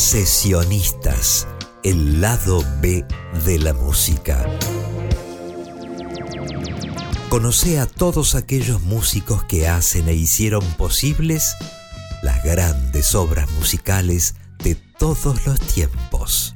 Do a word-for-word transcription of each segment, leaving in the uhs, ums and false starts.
Sesionistas, el lado B de la música. Conoce a todos aquellos músicos que hacen e hicieron posibles las grandes obras musicales de todos los tiempos.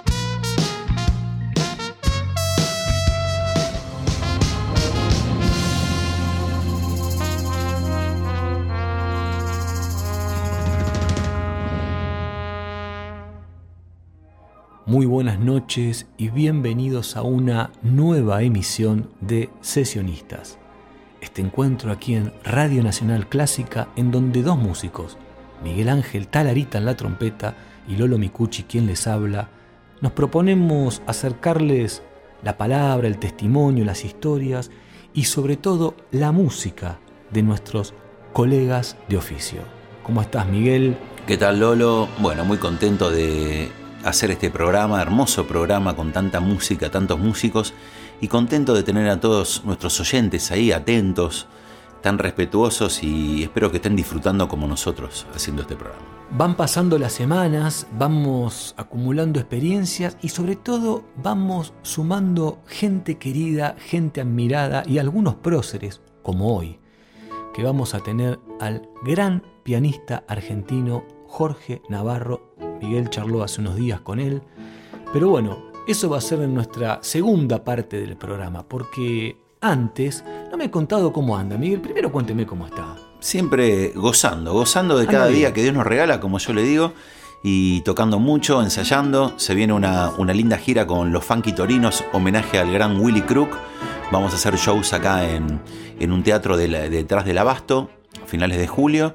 Muy buenas noches y bienvenidos a una nueva emisión de Sesionistas. Este encuentro aquí en Radio Nacional Clásica, en donde dos músicos, Miguel Ángel Talarita en la trompeta y Lolo Micucci quien les habla, nos proponemos acercarles la palabra, el testimonio, las historias y sobre todo la música de nuestros colegas de oficio. ¿Cómo estás, Miguel? ¿Qué tal, Lolo? Bueno, muy contento de hacer este programa, hermoso programa con tanta música, tantos músicos, y contento de tener a todos nuestros oyentes ahí atentos, tan respetuosos, y espero que estén disfrutando como nosotros haciendo este programa. Van pasando las semanas, vamos acumulando experiencias y sobre todo vamos sumando gente querida, gente admirada y algunos próceres, como hoy, que vamos a tener al gran pianista argentino Jorge Navarro. Miguel charló hace unos días con él, pero bueno, eso va a ser en nuestra segunda parte del programa, porque antes no me he contado cómo anda. Miguel, primero cuénteme cómo está. Siempre gozando, gozando de cada día que Dios nos regala, como yo le digo, y tocando mucho, ensayando. Se viene una, una linda gira con los Funky Torinos, homenaje al gran Willy Crook. Vamos a hacer shows acá en, en un teatro de la, detrás del Abasto, a finales de julio,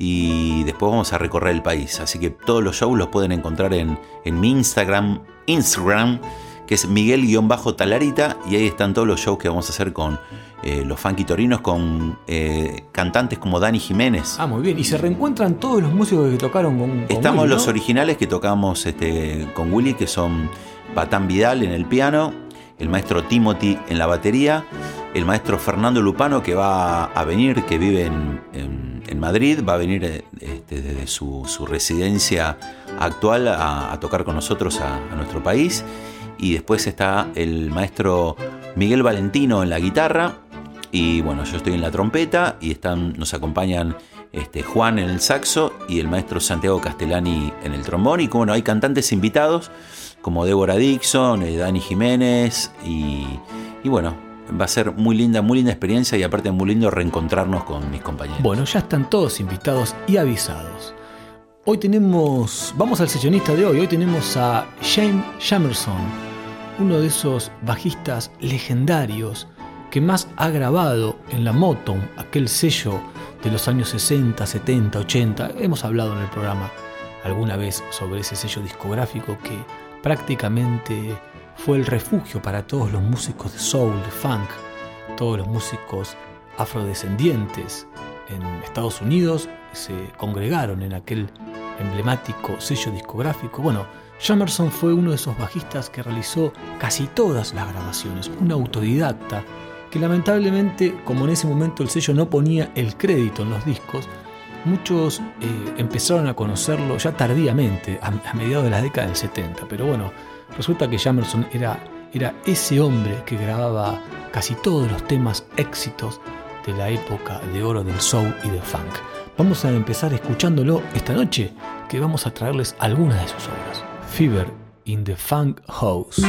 y después vamos a recorrer el país. Así que todos los shows los pueden encontrar en, en mi Instagram, Instagram, que es Miguel-Talarita, y ahí están todos los shows que vamos a hacer con eh, los Funky Torinos, con eh, cantantes como Dani Jiménez. Ah, muy bien. ¿Y se reencuentran todos los músicos que tocaron con, con Estamos Willy, ¿no? Los originales que tocamos este, con Willy, que son Batán Vidal en el piano, el maestro Timothy en la batería, el maestro Fernando Lupano, que va a venir, que vive en, en, en Madrid, va a venir este, desde su, su residencia actual a, a tocar con nosotros a, a nuestro país. Y después está el maestro Miguel Valentino en la guitarra, y bueno, yo estoy en la trompeta, y están, nos acompañan este, Juan en el saxo y el maestro Santiago Castellani en el trombón. Y bueno, hay cantantes invitados como Débora Dixon, eh, Dani Jiménez, y, y bueno, va a ser muy linda, muy linda experiencia, y aparte muy lindo reencontrarnos con mis compañeros. Bueno, ya están todos invitados y avisados. Hoy tenemos, vamos al sesionista de hoy, hoy tenemos a James Jamerson, uno de esos bajistas legendarios que más ha grabado en la Motown, aquel sello de los años sesenta, setenta, ochenta. Hemos hablado en el programa alguna vez sobre ese sello discográfico que prácticamente fue el refugio para todos los músicos de soul, de funk, todos los músicos afrodescendientes en Estados Unidos se congregaron en aquel emblemático sello discográfico. Bueno, Jamerson fue uno de esos bajistas que realizó casi todas las grabaciones, un autodidacta que lamentablemente, como en ese momento el sello no ponía el crédito en los discos, muchos eh, empezaron a conocerlo ya tardíamente, a, a mediados de la década del setenta. Pero bueno, resulta que Jamerson era, era ese hombre que grababa casi todos los temas éxitos de la época de oro del soul y del funk. Vamos a empezar escuchándolo esta noche, que vamos a traerles algunas de sus obras. Fever in the Funk House.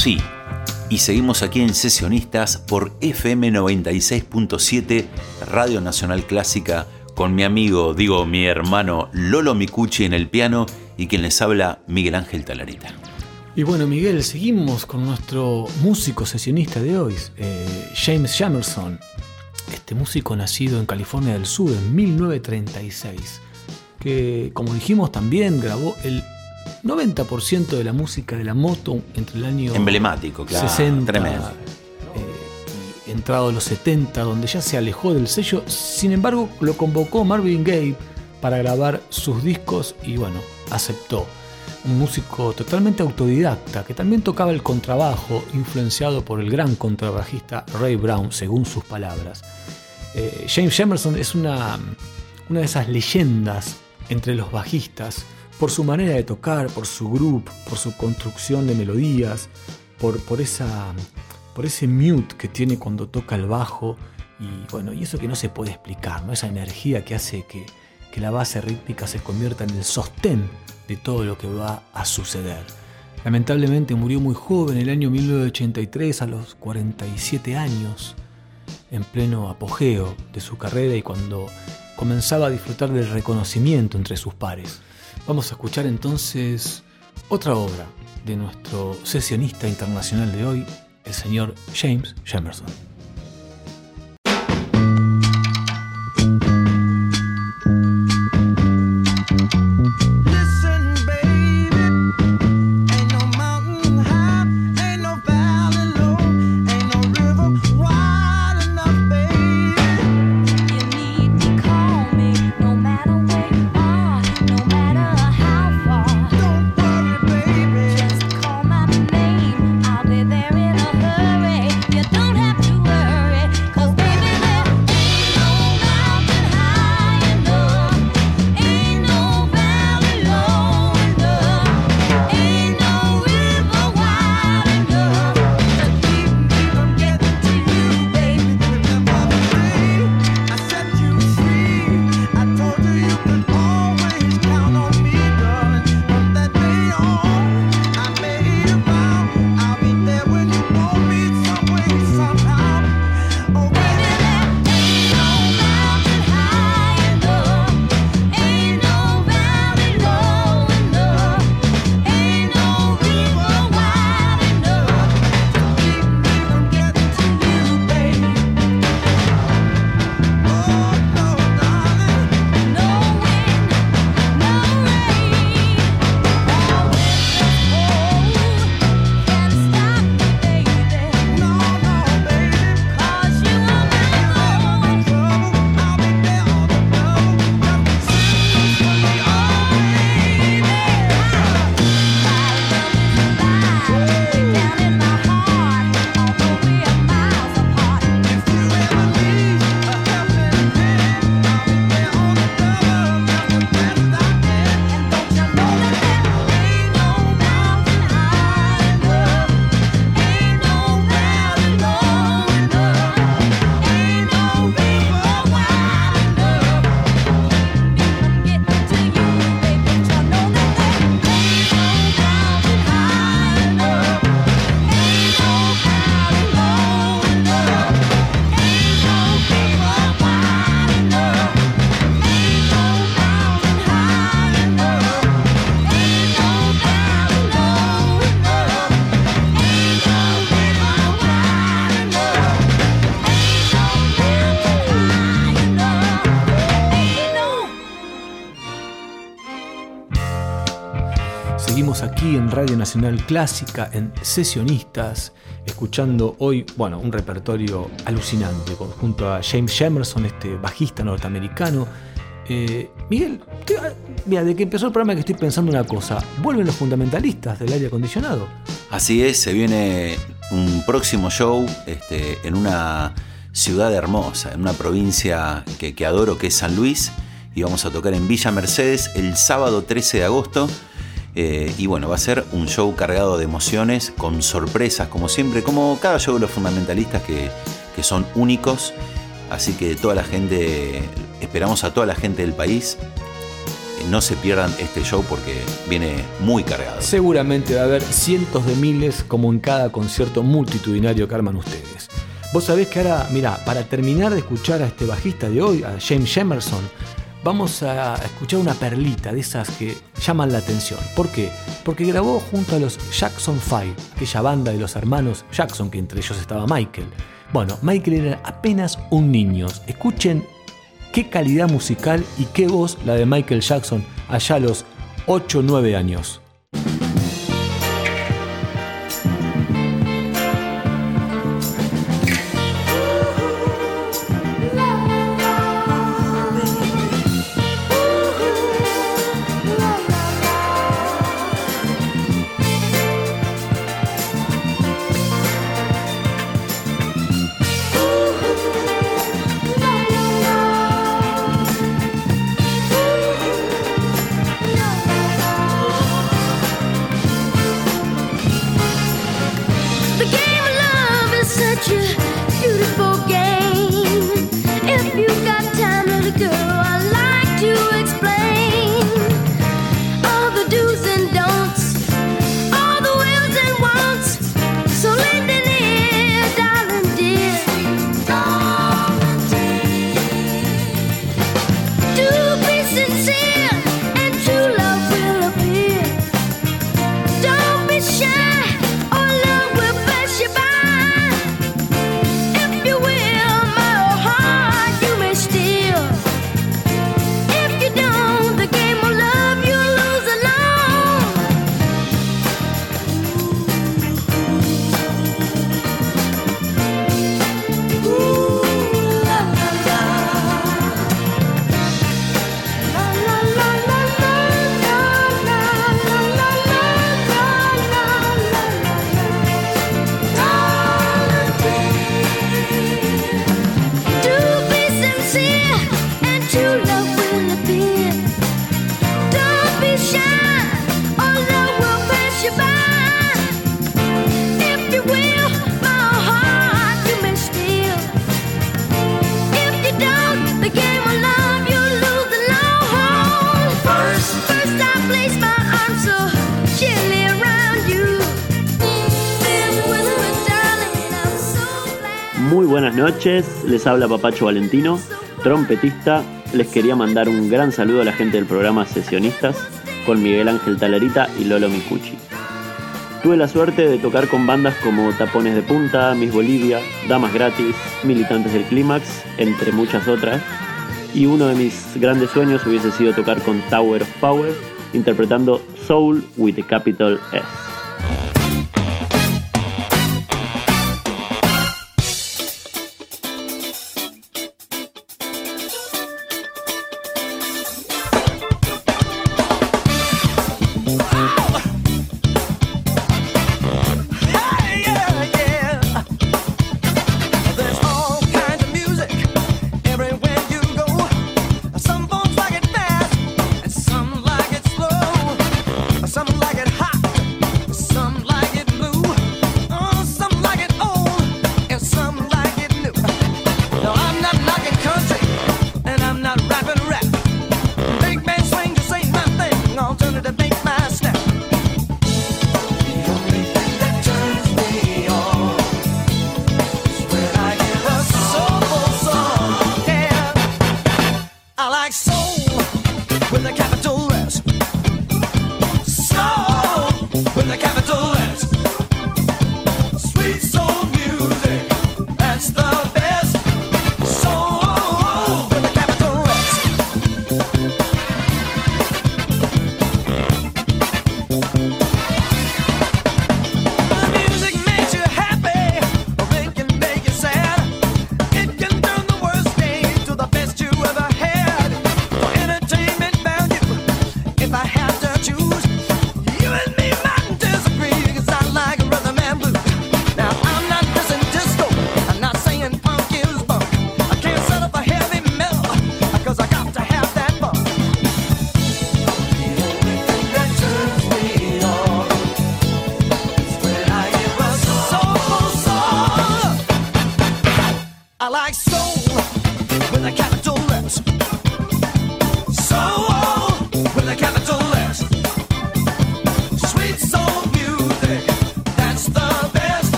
sí. Y seguimos aquí en Sesionistas por F M noventa y seis punto siete, Radio Nacional Clásica, con mi amigo, digo mi hermano Lolo Micucci en el piano y quien les habla, Miguel Ángel Talarita. Y bueno, Miguel, seguimos con nuestro músico sesionista de hoy, eh, James Jamerson, este músico nacido en California del Sur en mil novecientos treinta y seis, que como dijimos también grabó el noventa por ciento de la música de la Motown entre el año emblemático, claro, sesenta, tremendo. Eh, y entrado a los setenta, donde ya se alejó del sello. Sin embargo, lo convocó Marvin Gaye para grabar sus discos y bueno, aceptó. Un músico totalmente autodidacta que también tocaba el contrabajo, influenciado por el gran contrabajista Ray Brown, según sus palabras. Eh, James Jamerson es una, una de esas leyendas entre los bajistas, por su manera de tocar, por su groove, por su construcción de melodías, por, por, esa, por ese mute que tiene cuando toca el bajo, y bueno, y eso que no se puede explicar, ¿no? Esa energía que hace que, que la base rítmica se convierta en el sostén de todo lo que va a suceder. Lamentablemente murió muy joven, en el año mil novecientos ochenta y tres, a los cuarenta y siete años, en pleno apogeo de su carrera y cuando comenzaba a disfrutar del reconocimiento entre sus pares. Vamos a escuchar entonces otra obra de nuestro sesionista internacional de hoy, el señor James Jamerson. Seguimos aquí en Radio Nacional Clásica, en Sesionistas, escuchando hoy, bueno, un repertorio alucinante junto a James Jamerson, este bajista norteamericano. Eh, Miguel, ¿qué, mira, de que empezó el programa que estoy pensando una cosa, ¿vuelven los fundamentalistas del aire acondicionado? Así es, se viene un próximo show este, en una ciudad hermosa, en una provincia que, que adoro, que es San Luis, y vamos a tocar en Villa Mercedes el sábado trece de agosto. Eh, y bueno, va a ser un show cargado de emociones, con sorpresas como siempre, como cada show de los fundamentalistas que, que son únicos. Así que toda la gente, esperamos a toda la gente del país no se pierdan este show porque viene muy cargado. Seguramente va a haber cientos de miles como en cada concierto multitudinario que arman ustedes. Vos sabés que ahora, mirá, para terminar de escuchar a este bajista de hoy, a James Jamerson, vamos a escuchar una perlita de esas que llaman la atención. ¿Por qué? Porque grabó junto a los Jackson Five, aquella banda de los hermanos Jackson, que entre ellos estaba Michael. Bueno, Michael era apenas un niño. Escuchen qué calidad musical y qué voz la de Michael Jackson allá a los ocho o nueve años. Muy buenas noches, les habla Papacho Valentino, trompetista. Les quería mandar un gran saludo a la gente del programa Sesionistas con Miguel Ángel Talarita y Lolo Micucci. Tuve la suerte de tocar con bandas como Tapones de Punta, Miss Bolivia, Damas Gratis, Militantes del Clímax, entre muchas otras. Y uno de mis grandes sueños hubiese sido tocar con Tower of Power, interpretando Soul with a capital S.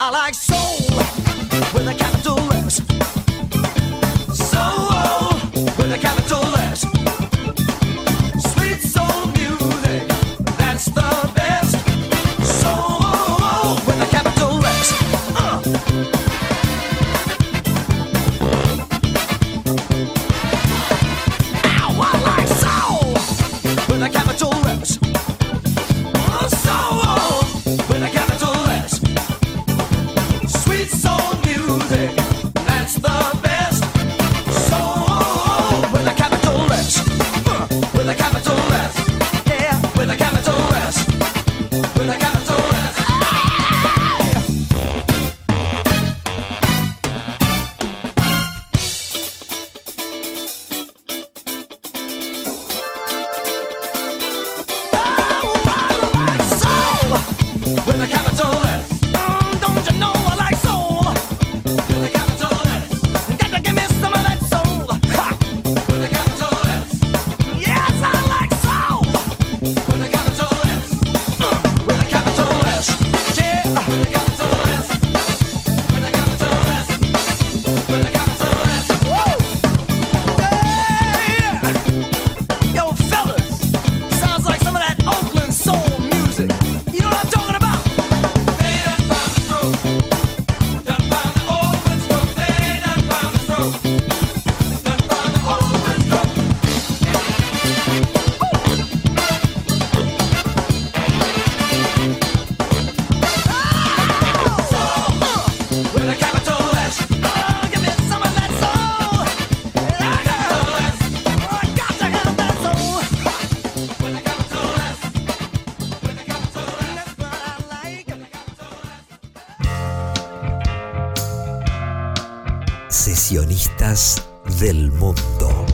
I like soul with a capital S. Soul with a capital S. Sweet soul music, that's the best. Soul with a capital S. Uh. Ow, I like soul with a capital S. Oh, soul with a capital S. Sweet soul music, that's the best. Soul with a capital S. Uh, with a capital S. Yeah, with a capital S. With a capital S. With a capital S. Mm, don't you know I like soul? With a capital S. Got to give me some of that soul. Ha! With a capital S. Yes, I like soul. With a capital S. Uh, with a capital S. Yeah. With a capital S. With a capital S. With a capital S. Woo! Yeah. Yo, fellas, sounds like some of that Oakland soul music. You know what I'm talking about? With a capital S. Oh, give me some of that soul. I got to have that soul. With a capital S. With a capital S. That's what I like. Sesionistas del mundo.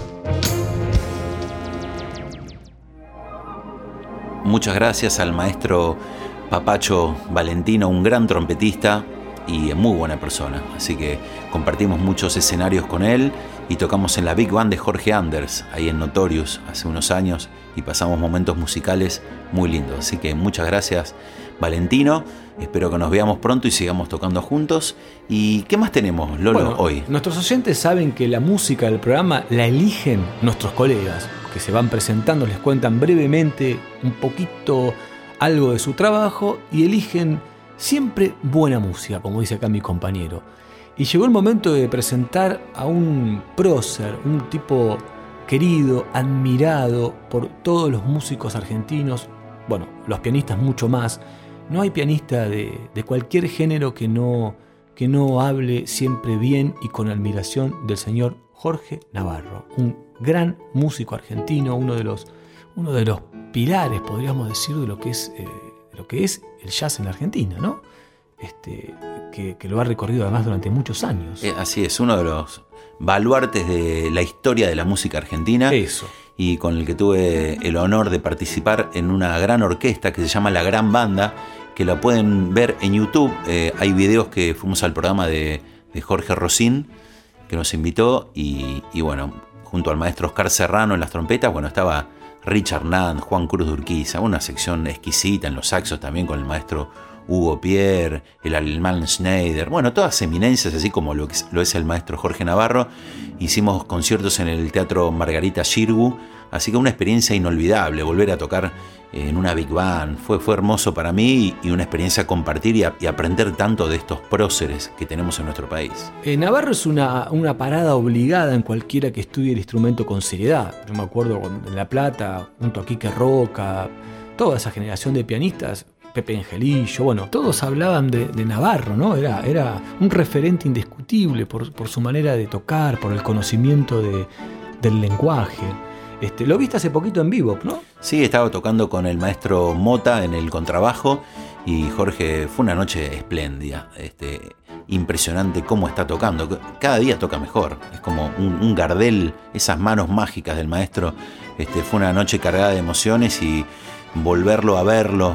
Muchas gracias al maestro Papacho Valentino, un gran trompetista y muy buena persona. Así que compartimos muchos escenarios con él y tocamos en la Big Band de Jorge Anders, ahí en Notorious, hace unos años, y pasamos momentos musicales muy lindos. Así que muchas gracias, Valentino. Espero que nos veamos pronto y sigamos tocando juntos. ¿Y qué más tenemos, Lolo, Bueno, hoy? Nuestros oyentes saben que la música del programa la eligen nuestros colegas, que se van presentando, les cuentan brevemente un poquito algo de su trabajo y eligen siempre buena música, como dice acá mi compañero. Y llegó el momento de presentar a un prócer, un tipo querido, admirado por todos los músicos argentinos, bueno, los pianistas mucho más. No hay pianista de, de cualquier género que no, que no hable siempre bien y con admiración del señor Jorge Navarro, un gran músico argentino, uno de los, uno de los pilares, podríamos decir, de lo que es, eh, lo que es el jazz en la Argentina, ¿no? Este, que, que lo ha recorrido además durante muchos años. Eh, así es, uno de los baluartes de la historia de la música argentina. Eso. Y con el que tuve el honor de participar en una gran orquesta que se llama La Gran Banda, que la pueden ver en YouTube. Eh, hay videos que fuimos al programa de, de Jorge Rosín, que nos invitó, y, y bueno, junto al maestro Oscar Serrano en las trompetas, bueno, estaba Richard Nand, Juan Cruz de Urquiza, una sección exquisita en los saxos también con el maestro Hugo Pierre, el alemán Schneider, bueno, todas eminencias, así como lo, que es, lo es el maestro Jorge Navarro. Hicimos conciertos en el Teatro Margarita Xirgu, así que una experiencia inolvidable, volver a tocar en una Big Band, fue, fue hermoso para mí y una experiencia compartir y, a, y aprender tanto de estos próceres que tenemos en nuestro país. Eh, Navarro es una, una parada obligada en cualquiera que estudie el instrumento con seriedad. Yo me acuerdo en La Plata, junto a Quique Roca, toda esa generación de pianistas, Pepe Angelillo, bueno, todos hablaban de, de Navarro, ¿no? Era, era un referente indiscutible por, por su manera de tocar, por el conocimiento de, del lenguaje. Este, lo viste hace poquito en vivo, ¿no? Sí, estaba tocando con el maestro Mota en el contrabajo y Jorge, fue una noche espléndida, este, impresionante cómo está tocando, cada día toca mejor, es como un, un Gardel, esas manos mágicas del maestro. Este, fue una noche cargada de emociones y volverlo a verlo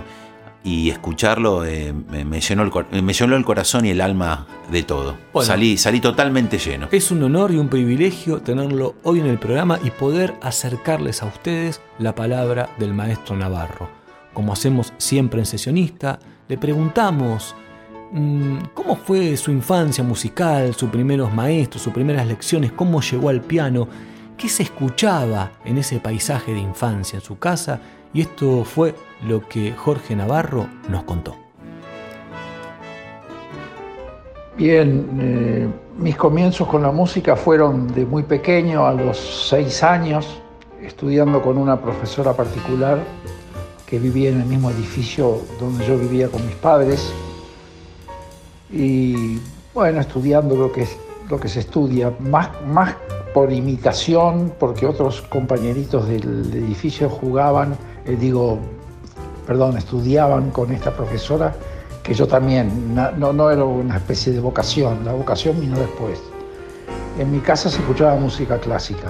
y escucharlo eh, me, me, llenó el, me llenó el corazón y el alma de todo. Bueno, salí, salí totalmente lleno. Es un honor y un privilegio tenerlo hoy en el programa y poder acercarles a ustedes la palabra del maestro Navarro. Como hacemos siempre en Sesionista, le preguntamos ¿Cómo fue su infancia musical, sus primeros maestros, sus primeras lecciones? ¿Cómo llegó al piano? ¿Qué se escuchaba en ese paisaje de infancia en su casa? Y esto fue lo que Jorge Navarro nos contó. Bien, eh, mis comienzos con la música fueron de muy pequeño, a los seis años, estudiando con una profesora particular que vivía en el mismo edificio donde yo vivía con mis padres. Y bueno, estudiando lo que, es, lo que se estudia, más, más por imitación, porque otros compañeritos del edificio jugaban, eh, digo, perdón, estudiaban con esta profesora, que yo también, no, no era una especie de vocación, la vocación vino después. En mi casa se escuchaba música clásica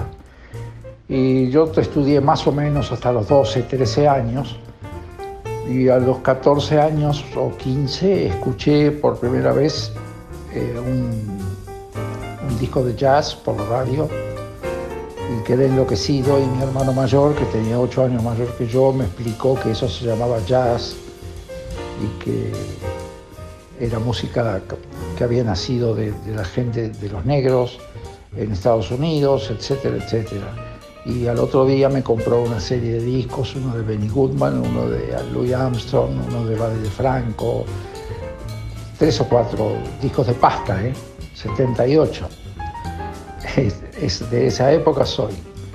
y yo estudié más o menos hasta los doce, trece años, y a los catorce años o quince escuché por primera vez eh, un, un disco de jazz por la radio y quedé enloquecido, y mi hermano mayor, que tenía ocho años mayor que yo, me explicó que eso se llamaba jazz y que era música que había nacido de, de la gente, de los negros en Estados Unidos, etcétera, etcétera. Y al otro día me compró una serie de discos, uno de Benny Goodman, uno de Louis Armstrong, uno de Buddy DeFranco, tres o cuatro discos de pasta, ¿eh? setenta y ocho. Es, es de esa época soy.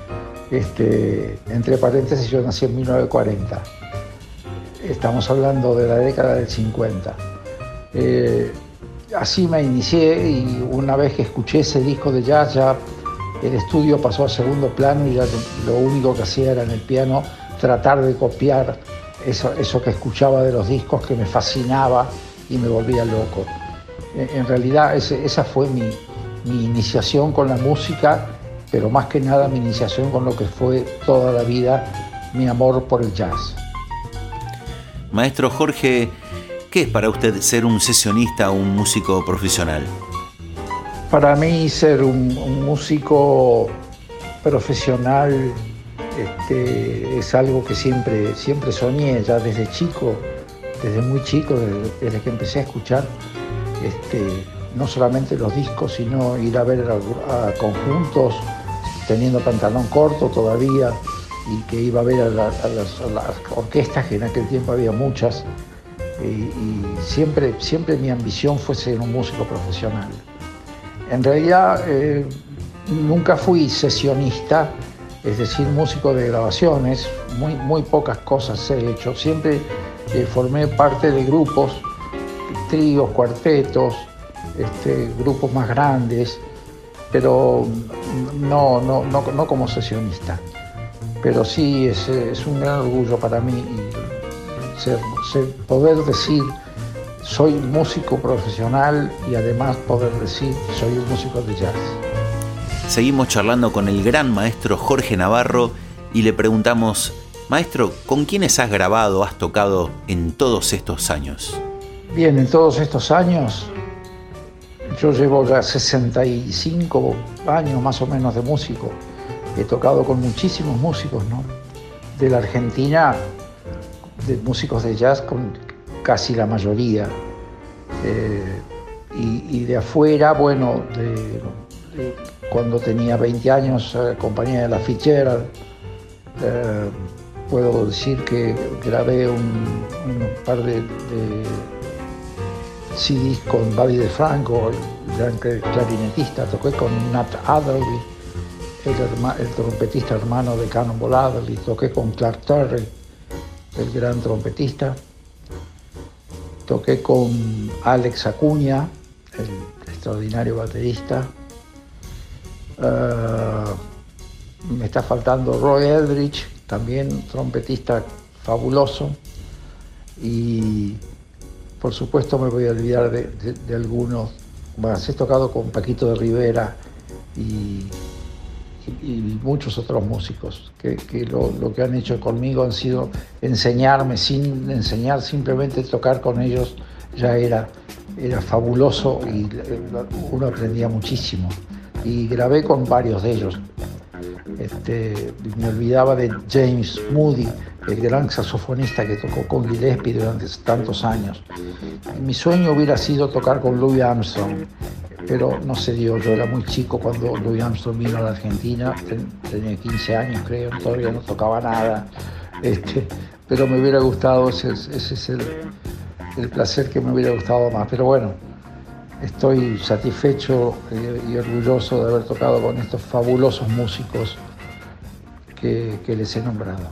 Este, entre paréntesis, yo nací en mil novecientos cuarenta. Estamos hablando de la década del cincuenta. Eh, así me inicié, y una vez que escuché ese disco de jazz, ya el estudio pasó a segundo plano y ya lo único que hacía era en el piano tratar de copiar eso, eso que escuchaba de los discos, que me fascinaba y me volvía loco. En realidad ese, esa fue mi, mi iniciación con la música, pero más que nada mi iniciación con lo que fue toda la vida mi amor por el jazz. Maestro Jorge, ¿qué es para usted ser un sesionista o un músico profesional? Para mí ser un, un músico profesional este, es algo que siempre, siempre soñé, ya desde chico, desde muy chico, desde, desde que empecé a escuchar este, no solamente los discos, sino ir a ver a, a conjuntos, teniendo pantalón corto todavía, y que iba a ver a, la, a, las, a las orquestas, que en aquel tiempo había muchas, y, y siempre, siempre mi ambición fue ser un músico profesional. En realidad eh, nunca fui sesionista, es decir, músico de grabaciones, muy, muy pocas cosas he hecho. Siempre eh, formé parte de grupos, tríos, cuartetos, este, grupos más grandes, pero no, no, no, no como sesionista. Pero sí es, es un gran orgullo para mí ser, ser, poder decir soy músico profesional, y además poder decir soy un músico de jazz. Seguimos charlando con el gran maestro Jorge Navarro y le preguntamos, maestro, ¿con quiénes has grabado, has tocado en todos estos años? Bien, en todos estos años, yo llevo ya sesenta y cinco años más o menos de músico. He tocado con muchísimos músicos, ¿no? De la Argentina, de músicos de jazz, con casi la mayoría. Eh, y, y de afuera, bueno, de, de, cuando tenía veinte años, eh, compañía de la Fitzgerald, eh, puedo decir que grabé un, un par de, de C Ds con Buddy DeFranco, el gran clarinetista. Toqué con Nat Adderley, el, herma, el trompetista hermano de Cannonball Adderley. Toqué con Clark Terry, el gran trompetista. Toqué con Alex Acuña, el extraordinario baterista. Uh, me está faltando Roy Eldridge, también trompetista fabuloso. Y por supuesto me voy a olvidar de, de, de algunos. Bueno, he tocado con Paquito de Rivera y, y, y muchos otros músicos que, que lo, lo que han hecho conmigo han sido enseñarme, sin enseñar, simplemente tocar con ellos ya era, era fabuloso, y uno aprendía muchísimo. Y grabé con varios de ellos. Este, me olvidaba de James Moody, el gran saxofonista que tocó con Gillespie durante tantos años. Mi sueño hubiera sido tocar con Louis Armstrong, pero no se dio. Yo era muy chico cuando Louis Armstrong vino a la Argentina, ten, tenía quince años creo, todavía no tocaba nada, este, pero me hubiera gustado, ese, ese es el, el placer que me hubiera gustado más. Pero bueno, estoy satisfecho y, y orgulloso de haber tocado con estos fabulosos músicos que, que les he nombrado.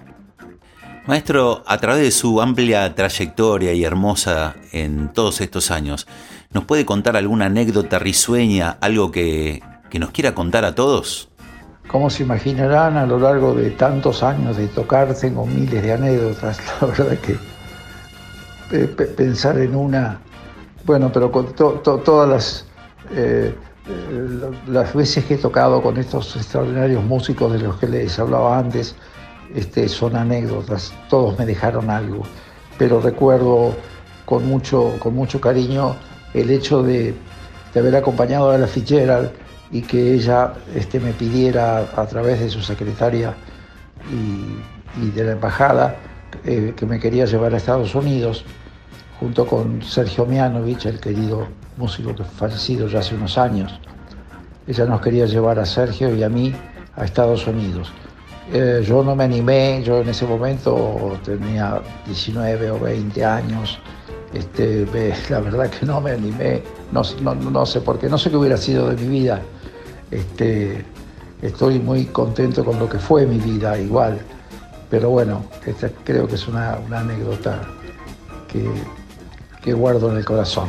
Maestro, a través de su amplia trayectoria y hermosa en todos estos años, ¿nos puede contar alguna anécdota risueña, algo que, que nos quiera contar a todos? Como se imaginarán, a lo largo de tantos años de tocar tengo miles de anécdotas. La verdad que eh, p- pensar en una... Bueno, pero con to- to- todas las, eh, eh, las veces que he tocado con estos extraordinarios músicos de los que les hablaba antes, Este, son anécdotas, todos me dejaron algo, pero recuerdo con mucho, con mucho cariño el hecho de, de haber acompañado a Ella Fitzgerald y que ella este, me pidiera a través de su secretaria y, y de la embajada eh, que me quería llevar a Estados Unidos junto con Sergio Mianovich, el querido músico que fallecido ya hace unos años. Ella nos quería llevar a Sergio y a mí a Estados Unidos. Eh, yo no me animé, yo en ese momento tenía diecinueve o veinte años, este, eh, la verdad que no me animé, no, no, no sé por qué, no sé qué hubiera sido de mi vida. Este, estoy muy contento con lo que fue mi vida igual, pero bueno, esta creo que es una, una anécdota que, que guardo en el corazón.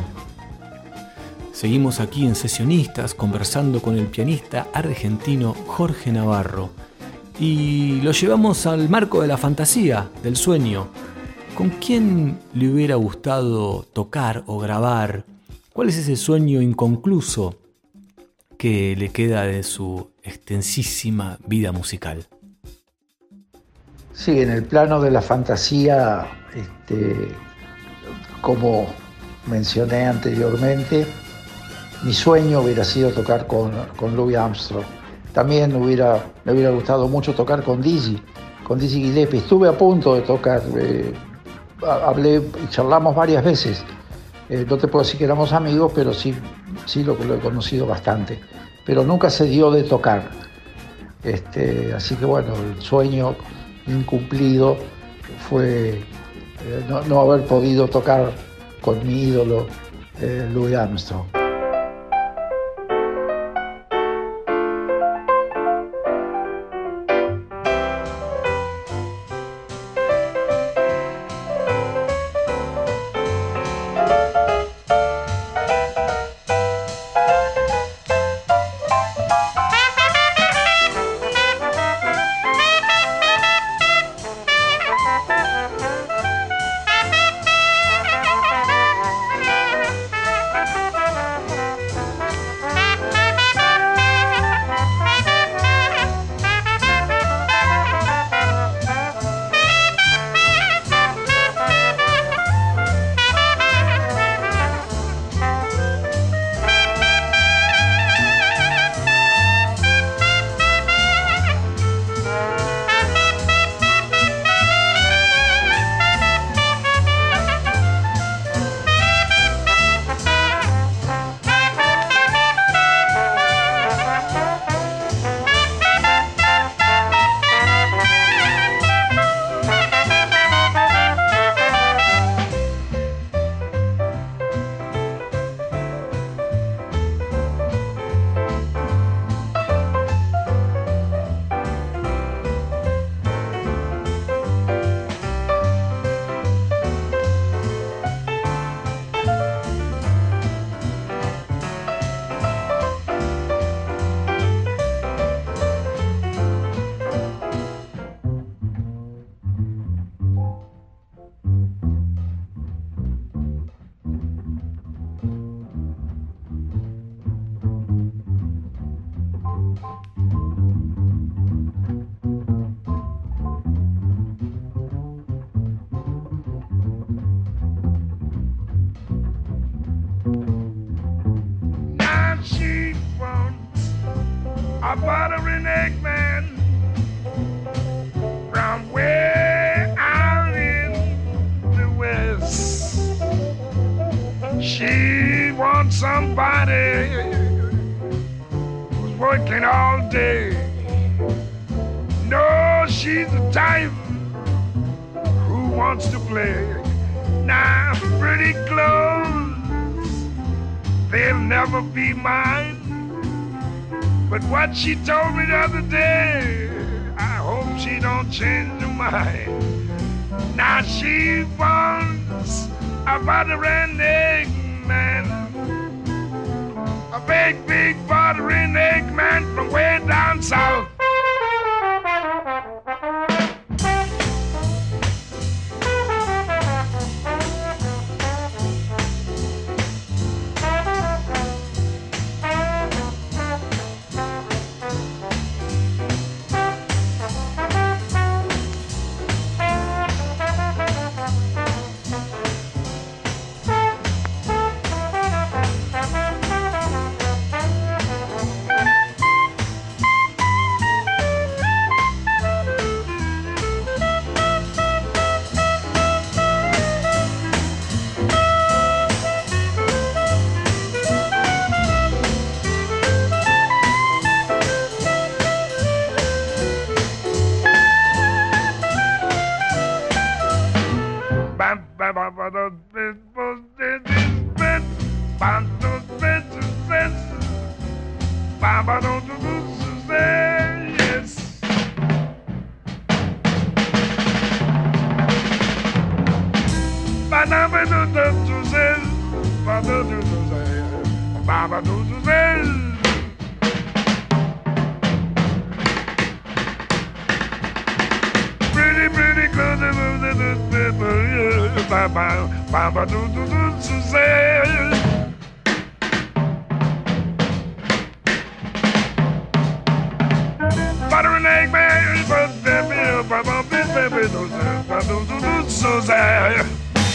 Seguimos aquí en Sesionistas conversando con el pianista argentino Jorge Navarro. Y lo llevamos al marco de la fantasía, del sueño. ¿Con quién le hubiera gustado tocar o grabar? ¿Cuál es ese sueño inconcluso que le queda de su extensísima vida musical? Sí, en el plano de la fantasía, este, como mencioné anteriormente, mi sueño hubiera sido tocar con, con Louis Armstrong. También hubiera, me hubiera gustado mucho tocar con Dizzy, con Dizzy Gillespie. Estuve a punto de tocar, eh, hablé y charlamos varias veces. Eh, no te puedo decir que éramos amigos, pero sí, sí lo, lo he conocido bastante. Pero nunca se dio de tocar. Este, así que bueno, el sueño incumplido fue eh, no, no haber podido tocar con mi ídolo, eh, Louis Armstrong. a buttering egg man, brown way somebody who's working all day. No, she's the type who wants to play. Now, pretty clothes, they'll never be mine. But what she told me the other day, I hope she don't change her mind. Now she wants a butter and egg man, a big, big butter and egg man from way down south. Butter and egg man, Suzanne.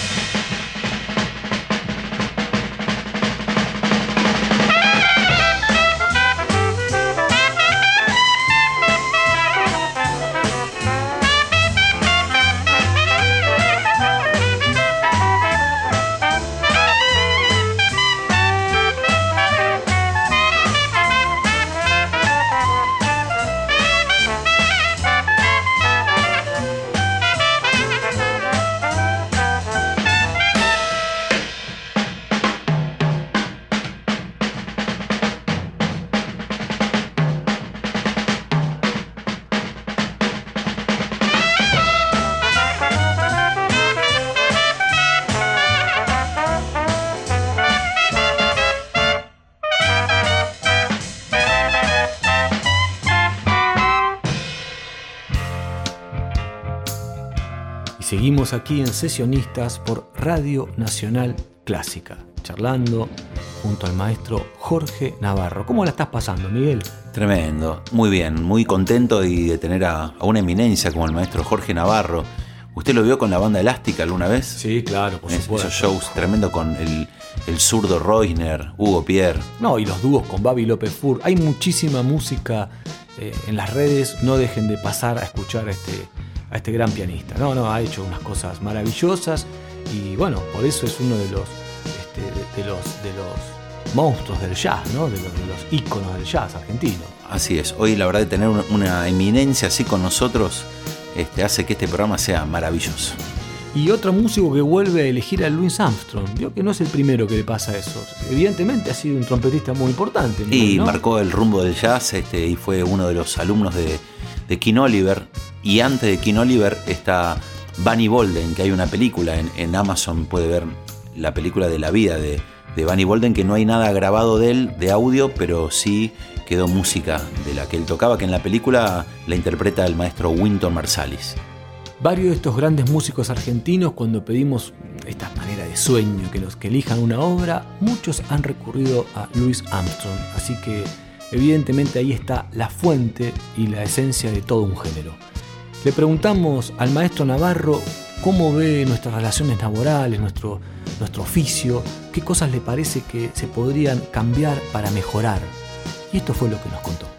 Seguimos aquí en Sesionistas por Radio Nacional Clásica, charlando junto al maestro Jorge Navarro. ¿Cómo la estás pasando, Miguel? Tremendo, muy bien, muy contento y de tener a, a una eminencia como el maestro Jorge Navarro. ¿Usted lo vio con la banda elástica alguna vez? Sí, claro, por es, supuesto. Esos shows tremendos con el, el zurdo Reusner, Hugo Pierre. No, y los dúos con Babi López Fur. Hay muchísima música eh, en las redes. No dejen de pasar a escuchar a este, a este gran pianista. No, no, ha hecho unas cosas maravillosas y bueno, por eso es uno de los, este, de, de los, de los monstruos del jazz, ¿no? De los, de los íconos del jazz argentino. Así es. Hoy la verdad de tener una, una eminencia así con nosotros este, hace que este programa sea maravilloso. Y otro músico que vuelve a elegir a Louis Armstrong. Vio que no es el primero que le pasa eso. Evidentemente ha sido un trompetista muy importante. Y ¿no? marcó el rumbo del jazz este, y fue uno de los alumnos de, de King Oliver. Y antes de King Oliver está Bunny Bolden, que hay una película en, en Amazon, puede ver la película de la vida de, de Bunny Bolden, que no hay nada grabado de él, de audio, pero sí quedó música de la que él tocaba, que en la película la interpreta el maestro Wynton Marsalis. Varios de estos grandes músicos argentinos, cuando pedimos esta manera de sueño, que nos que elijan una obra, muchos han recurrido a Louis Armstrong. Así que evidentemente ahí está la fuente y la esencia de todo un género. Le preguntamos al maestro Navarro cómo ve nuestras relaciones laborales, nuestro, nuestro oficio, qué cosas le parece que se podrían cambiar para mejorar. Y esto fue lo que nos contó.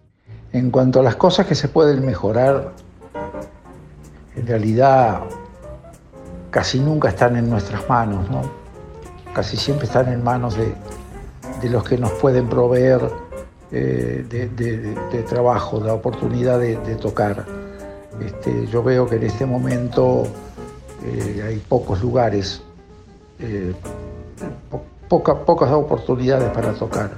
En cuanto a las cosas que se pueden mejorar, en realidad casi nunca están en nuestras manos, ¿no? Casi siempre están en manos de, de los que nos pueden proveer eh, de, de, de, de trabajo, de oportunidad de, de tocar. Este, yo veo que en este momento eh, hay pocos lugares, eh, po poca, pocas oportunidades para tocar.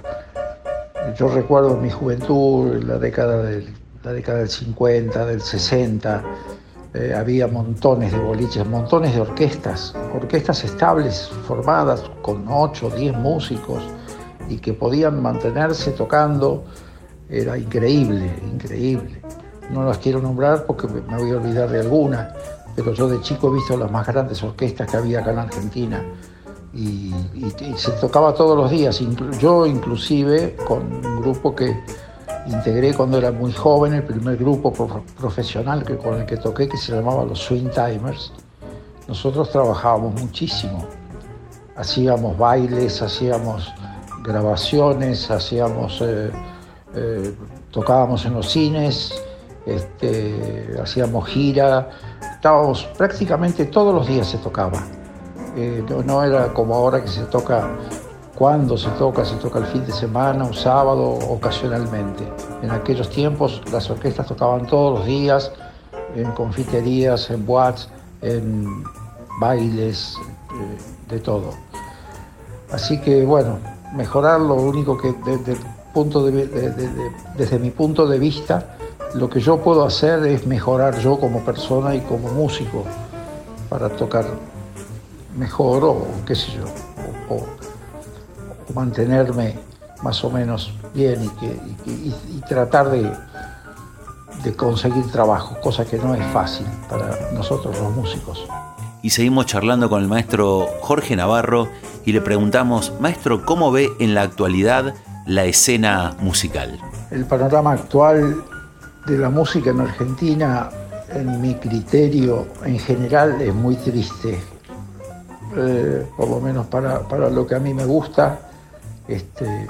Yo recuerdo en mi juventud, en la década del, la década del cincuenta, del sesenta, eh, había montones de boliches, montones de orquestas, orquestas estables formadas con ocho o diez músicos y que podían mantenerse tocando. Era increíble, increíble. No las quiero nombrar porque me voy a olvidar de alguna, pero yo de chico he visto las más grandes orquestas que había acá en Argentina y, y, y se tocaba todos los días. Yo inclusive con un grupo que integré cuando era muy joven, el primer grupo prof profesional que, con el que toqué, que se llamaba los Swing Timers, nosotros trabajábamos muchísimo. Hacíamos bailes, hacíamos grabaciones, hacíamos, eh, eh, tocábamos en los cines, este, hacíamos gira, estábamos prácticamente todos los días se tocaba. Eh, no, no era como ahora que se toca cuando se toca, se toca el fin de semana, un sábado, ocasionalmente. En aquellos tiempos las orquestas tocaban todos los días, en confiterías, en boates, en bailes, eh, de todo. Así que bueno, mejorar lo único que desde, el punto de, de, de, de, desde mi punto de vista, lo que yo puedo hacer es mejorar yo como persona y como músico para tocar mejor o qué sé yo, o, o, o mantenerme más o menos bien y, que, y, y, y tratar de, de conseguir trabajo, cosa que no es fácil para nosotros los músicos. Y seguimos charlando con el maestro Jorge Navarro y le preguntamos, maestro, ¿cómo ve en la actualidad la escena musical? El panorama actual de la música en Argentina, en mi criterio en general, es muy triste. Eh, por lo menos para, para lo que a mí me gusta, este,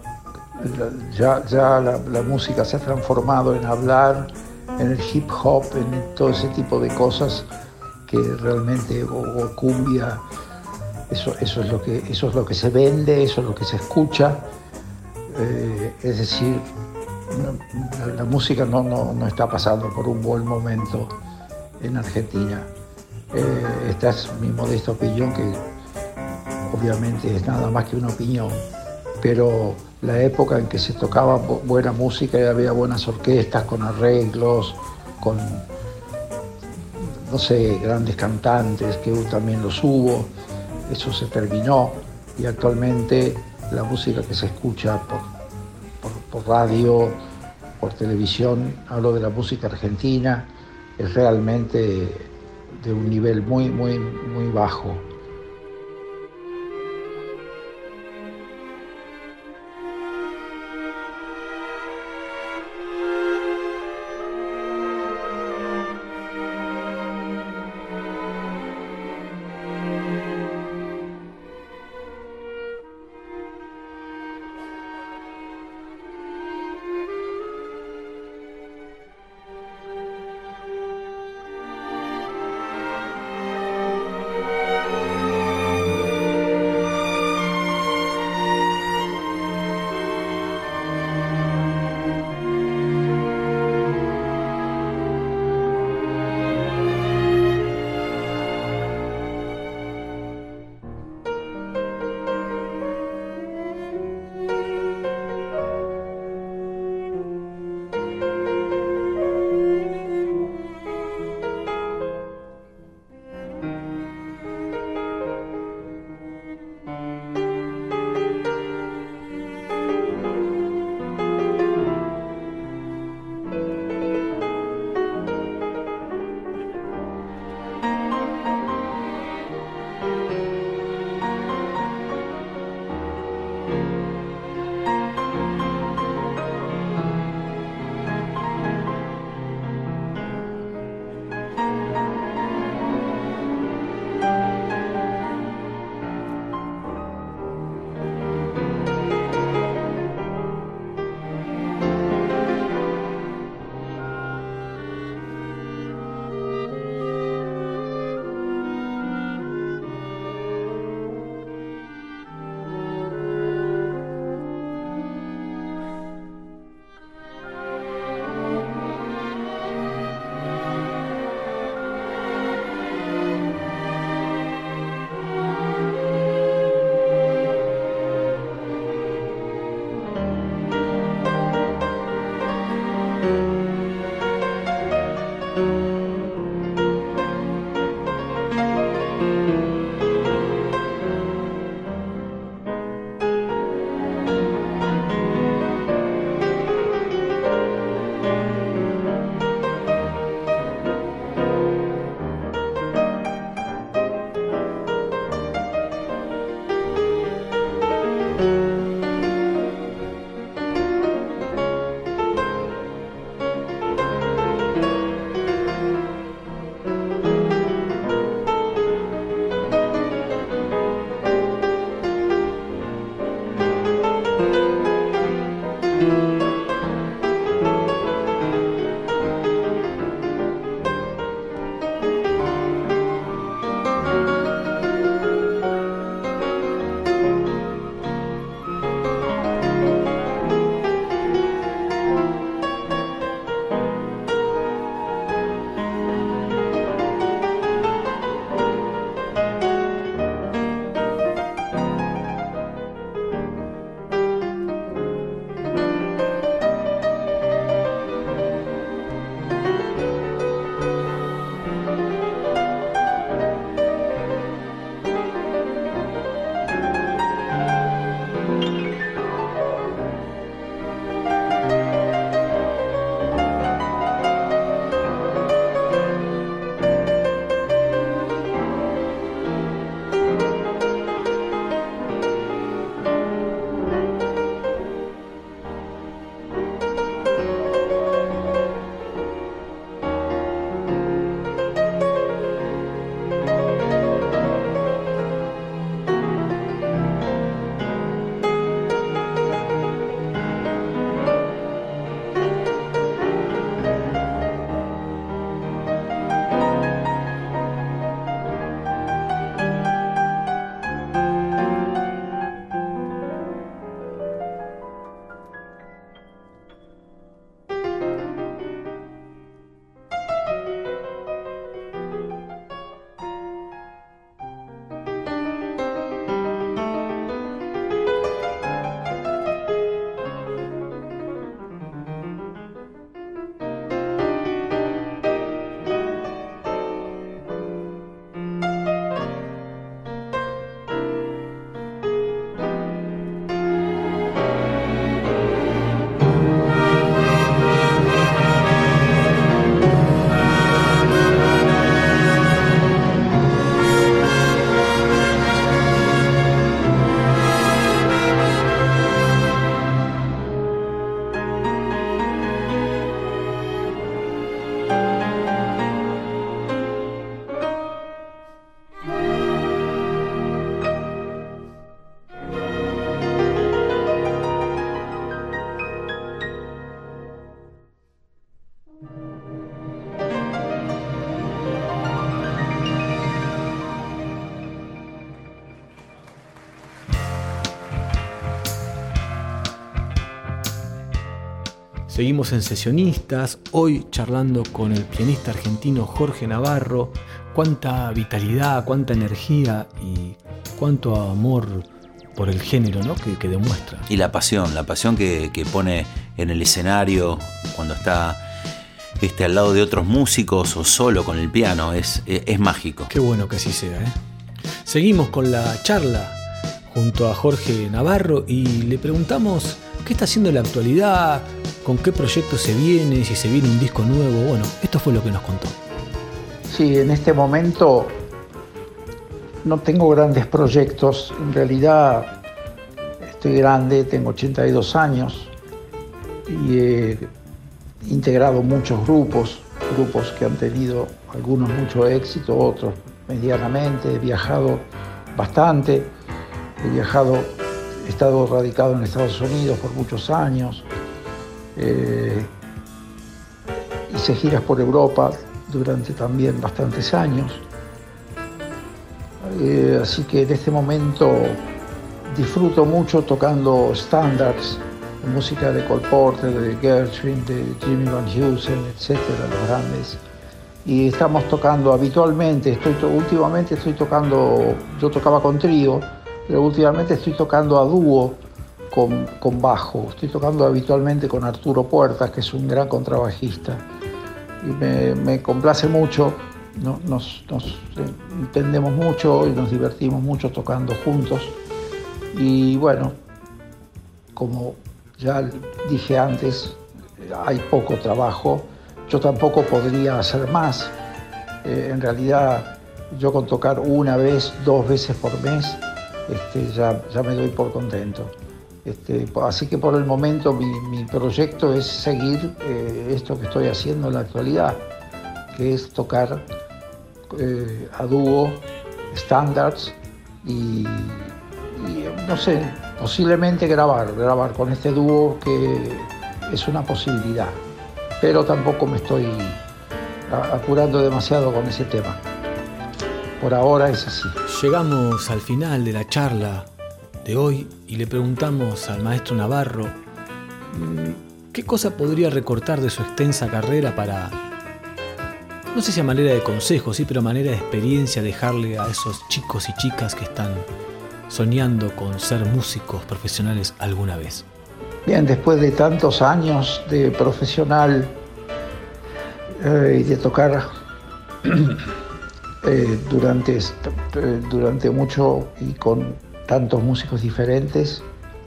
ya, ya la, la música se ha transformado en hablar, en el hip hop, en todo ese tipo de cosas que realmente, o, o cumbia, eso, eso, es lo que, eso es lo que se vende, eso es lo que se escucha. Eh, es decir, no, la, la música no, no, no está pasando por un buen momento en Argentina. Eh, esta es mi modesta opinión, que obviamente es nada más que una opinión, pero la época en que se tocaba buena música y había buenas orquestas con arreglos, con, no sé, grandes cantantes, que también los hubo, eso se terminó y actualmente la música que se escucha por, por, por radio, por televisión, hablo de la música argentina, es realmente de un nivel muy, muy, muy bajo. Seguimos en Sesionistas, hoy charlando con el pianista argentino Jorge Navarro. Cuánta vitalidad, cuánta energía y cuánto amor por el género, ¿no? que, que demuestra. Y la pasión, la pasión que, que pone en el escenario cuando está este, al lado de otros músicos o solo con el piano, es, es, es mágico. Qué bueno que así sea, ¿eh? Seguimos con la charla junto a Jorge Navarro y le preguntamos qué está haciendo en la actualidad, con qué proyecto se viene, si se viene un disco nuevo. Bueno, esto fue lo que nos contó. Sí, en este momento no tengo grandes proyectos. En realidad estoy grande, tengo ochenta y dos años y he integrado muchos grupos, grupos que han tenido algunos mucho éxito, otros medianamente. He viajado bastante, he viajado, he estado radicado en Estados Unidos por muchos años. Eh, hice giras por Europa durante también bastantes años. Eh, así que en este momento disfruto mucho tocando standards, música de Cole Porter, de Gershwin, de Jimmy Van Heusen, etcétera, los grandes. Y estamos tocando habitualmente, estoy to- últimamente estoy tocando, yo tocaba con trío, pero últimamente estoy tocando a dúo con, con bajo. Estoy tocando habitualmente con Arturo Puertas, que es un gran contrabajista. Y me, me complace mucho, ¿no? nos, nos entendemos mucho y nos divertimos mucho tocando juntos. Y bueno, como ya dije antes, hay poco trabajo. Yo tampoco podría hacer más. Eh, en realidad, yo con tocar una vez, dos veces por mes, este, ya, ya me doy por contento. Este, así que por el momento mi, mi proyecto es seguir eh, esto que estoy haciendo en la actualidad, que es tocar eh, a dúo, standards y, y no sé, posiblemente grabar, grabar con este dúo, que es una posibilidad, pero tampoco me estoy apurando demasiado con ese tema. Por ahora es así. Llegamos al final de la charla de hoy y le preguntamos al maestro Navarro qué cosa podría recortar de su extensa carrera para, no sé si a manera de consejo, sí, pero a manera de experiencia, dejarle a esos chicos y chicas que están soñando con ser músicos profesionales alguna vez. Bien, después de tantos años de profesional eh, y de tocar eh, durante, eh, durante mucho y con tantos músicos diferentes,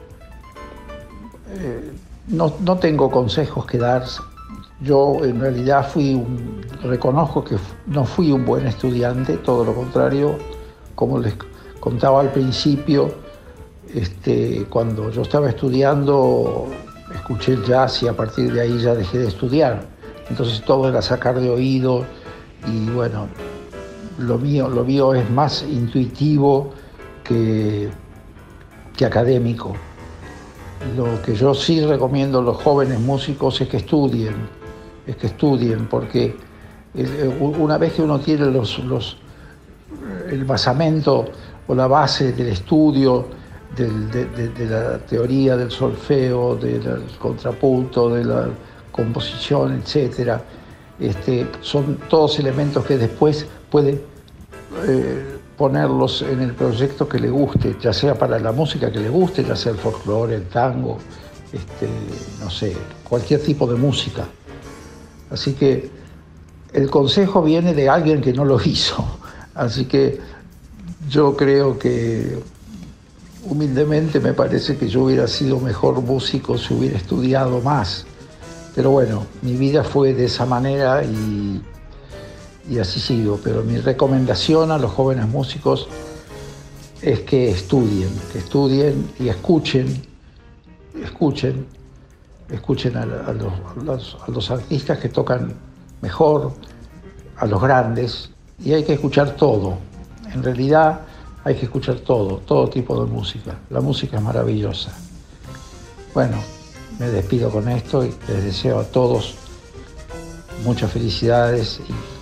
eh, no, no tengo consejos que dar. Yo en realidad fui un, reconozco que no fui un buen estudiante, todo lo contrario, como les contaba al principio, este, cuando yo estaba estudiando escuché el jazz y a partir de ahí ya dejé de estudiar. Entonces todo era sacar de oído y bueno, lo mío, lo mío es más intuitivo que, que académico. Lo que yo sí recomiendo a los jóvenes músicos es que estudien, es que estudien, porque una vez que uno tiene los, los, el basamento o la base del estudio, del, de, de, de la teoría del solfeo, del contrapunto, de la composición, etcétera, este, son todos elementos que después puede eh, ponerlos en el proyecto que le guste, ya sea para la música que le guste, ya sea el folclore, el tango, este, no sé, cualquier tipo de música. Así que el consejo viene de alguien que no lo hizo. Así que yo creo que humildemente me parece que yo hubiera sido mejor músico si hubiera estudiado más. Pero bueno, mi vida fue de esa manera y, y así sigo. Pero mi recomendación a los jóvenes músicos es que estudien, que estudien y escuchen, escuchen, escuchen a, a, los, a, los, a los artistas que tocan mejor, a los grandes, y hay que escuchar todo. En realidad hay que escuchar todo, todo tipo de música. La música es maravillosa. Bueno, me despido con esto y les deseo a todos muchas felicidades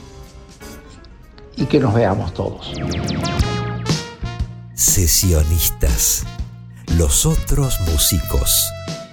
y, y que nos veamos todos. Sesionistas, los otros músicos.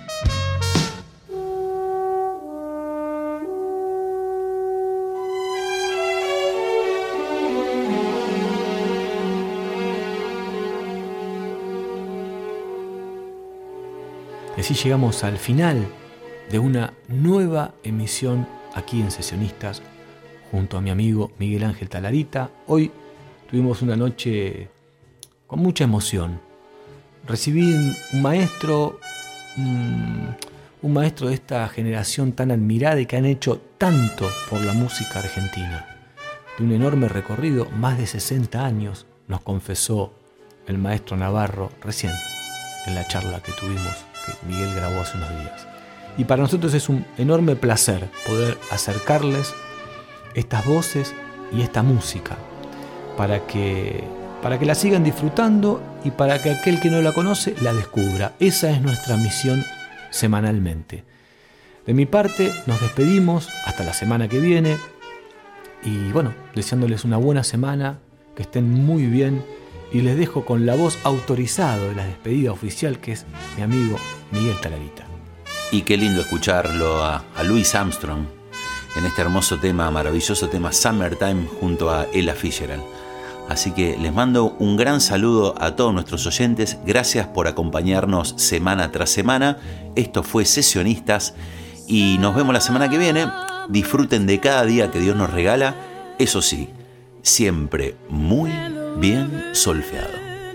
Así llegamos al final de una nueva emisión aquí en Sesionistas junto a mi amigo Miguel Ángel Talarita. Hoy tuvimos una noche con mucha emoción. Recibí un maestro, un maestro de esta generación tan admirada y que han hecho tanto por la música argentina. De un enorme recorrido, más de sesenta años, nos confesó el maestro Navarro recién en la charla que tuvimos, que Miguel grabó hace unos días. Y para nosotros es un enorme placer poder acercarles estas voces y esta música para que, para que la sigan disfrutando y para que aquel que no la conoce la descubra. Esa es nuestra misión semanalmente. De mi parte nos despedimos hasta la semana que viene y bueno, deseándoles una buena semana, que estén muy bien. Y les dejo con la voz autorizada de la despedida oficial, que es mi amigo Miguel Talarita. Y qué lindo escucharlo a, a Louis Armstrong en este hermoso tema, maravilloso tema Summertime junto a Ella Fitzgerald. Así que les mando un gran saludo a todos nuestros oyentes. Gracias por acompañarnos semana tras semana. Esto fue Sesionistas y nos vemos la semana que viene. Disfruten de cada día que Dios nos regala. Eso sí, siempre muy bien solfeado.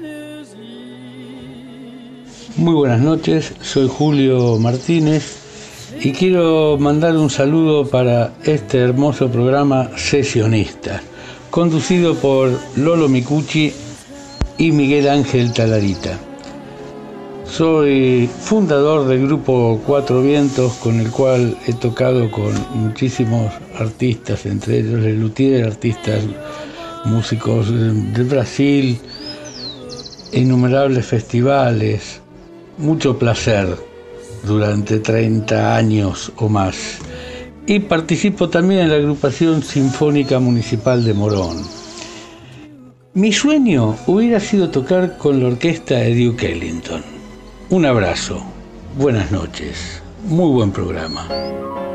Muy buenas noches, soy Julio Martínez y quiero mandar un saludo para este hermoso programa Sesionistas, conducido por Lolo Micucci y Miguel Ángel Talarita. Soy fundador del grupo Cuatro Vientos, con el cual he tocado con muchísimos artistas, entre ellos el luthier, artistas músicos de Brasil, innumerables festivales, mucho placer durante treinta años o más. Y participo también en la agrupación Sinfónica Municipal de Morón. Mi sueño hubiera sido tocar con la orquesta de Duke Ellington. Un abrazo, buenas noches, muy buen programa.